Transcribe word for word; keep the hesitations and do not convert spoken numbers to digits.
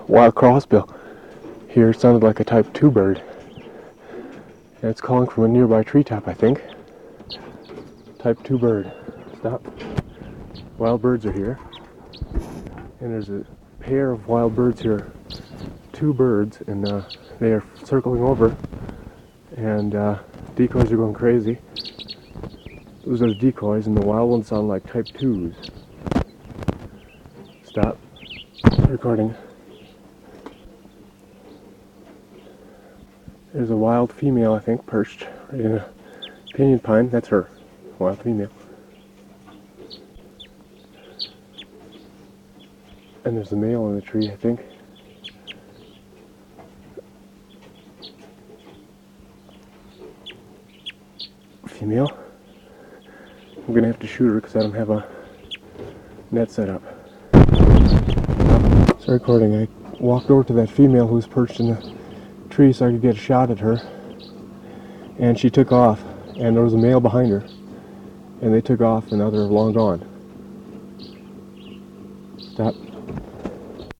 wild crossbill. Here it sounded like a type two bird. And it's calling from a nearby treetop, I think. Type two bird. Stop. Wild birds are here. And there's a pair of wild birds here. Two birds, and uh, they are circling over. And uh, decoys are going crazy. Those are the decoys, and the wild ones sound like type twos. Stop. Recording. There's a wild female, I think, perched right in a pinyon pine. That's her. Wild female. And there's a male in the tree, I think. Female. I'm gonna have to shoot her because I don't have a net set up. So recording. I walked over to that female who was perched in the tree so I could get a shot at her, and she took off, and there was a male behind her, and they took off, and now they're long gone. Stop.